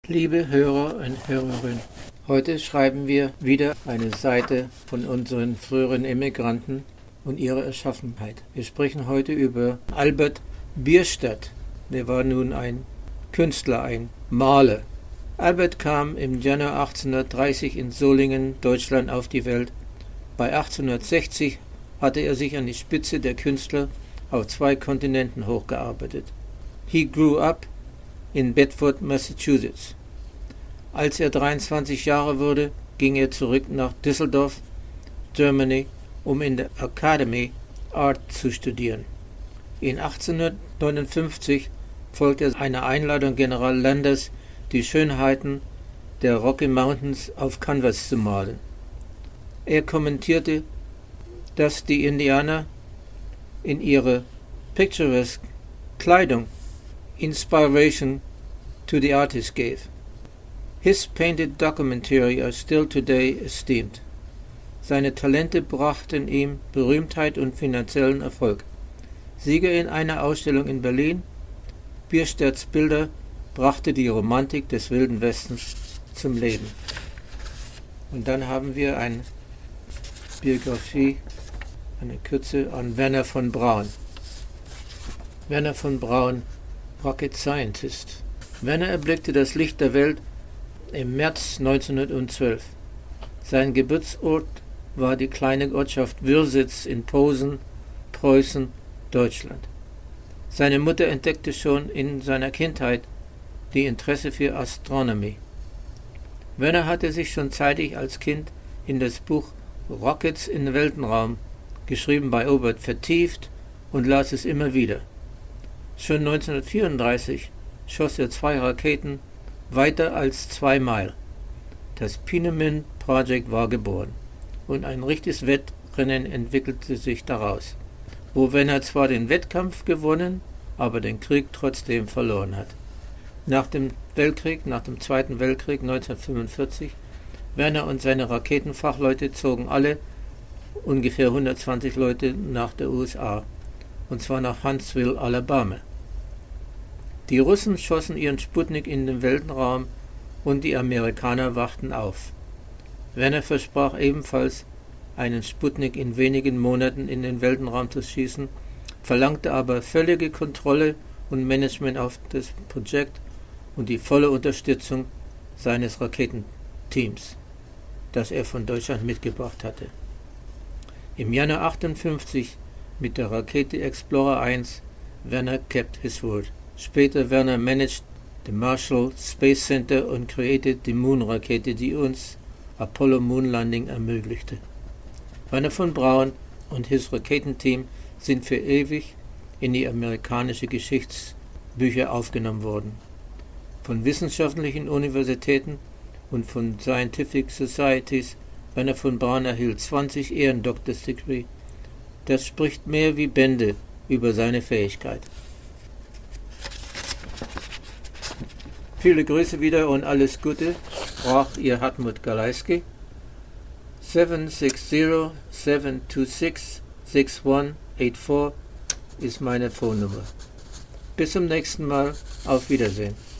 Liebe Hörer und Hörerinnen, heute schreiben wir wieder eine Seite von unseren früheren Immigranten und ihrer Erschaffenheit. Wir sprechen heute über Albert Bierstadt. Der war nun ein Künstler, ein Maler. Albert kam im Januar 1830 in Solingen, Deutschland, auf die Welt. Bei 1860 hatte er sich an die Spitze der Künstler auf 2 Kontinenten hochgearbeitet. He grew up in Bedford, Massachusetts. Als er 23 Jahre wurde, ging er zurück nach Düsseldorf, Germany, um in der Academy Art zu studieren. In 1859 folgte einer Einladung General Landers, die Schönheiten der Rocky Mountains auf Canvas zu malen. Er kommentierte, dass die Indianer in ihrer picturesque Kleidung inspiration to the artist gave. His painted documentary are still today esteemed. Seine Talente brachten ihm Berühmtheit und finanziellen Erfolg. Sieger in einer Ausstellung in Berlin, Bierstadts Bilder brachte die Romantik des Wilden Westens zum Leben. Und dann haben wir eine Biografie, eine Kürze an Wernher von Braun. Wernher von Braun, Rocket Scientist. Wernher erblickte das Licht der Welt im März 1912. Sein Geburtsort war die kleine Ortschaft Würsitz in Posen, Preußen, Deutschland. Seine Mutter entdeckte schon in seiner Kindheit die Interesse für Astronomie. Wernher hatte sich schon zeitig als Kind in das Buch Rockets in den Weltenraum, geschrieben bei Obert, vertieft und las es immer wieder. Schon 1934 schoss er 2 Raketen weiter als 2 Meilen. Das Peenemünde Project war geboren und ein richtiges Wettrennen entwickelte sich daraus, wo Wernher zwar den Wettkampf gewonnen, aber den Krieg trotzdem verloren hat. Nach dem Zweiten Weltkrieg 1945, Wernher und seine Raketenfachleute zogen alle, ungefähr 120 Leute, nach der USA, und zwar nach Huntsville, Alabama. Die Russen schossen ihren Sputnik in den Weltenraum und die Amerikaner wachten auf. Wernher versprach ebenfalls, einen Sputnik in wenigen Monaten in den Weltenraum zu schießen, verlangte aber völlige Kontrolle und Management auf das Projekt und die volle Unterstützung seines Raketenteams, das er von Deutschland mitgebracht hatte. Im Januar 1958 mit der Rakete Explorer 1 Wernher kept his word. Später Wernher managed the Marshall Space Center und created die Moon-Rakete, die uns Apollo Moon Landing ermöglichte. Wernher von Braun und his Raketenteam sind für ewig in die amerikanische Geschichtsbücher aufgenommen worden. Von wissenschaftlichen Universitäten und von Scientific Societies. Wernher von Braun erhielt 20 Ehrendoctors-Degree. Das spricht mehr wie Bände über seine Fähigkeit. Viele Grüße wieder und alles Gute, sprach Ihr Hartmut Galeisky. 760-726-6184 ist meine Phonennummer. Bis zum nächsten Mal, auf Wiedersehen.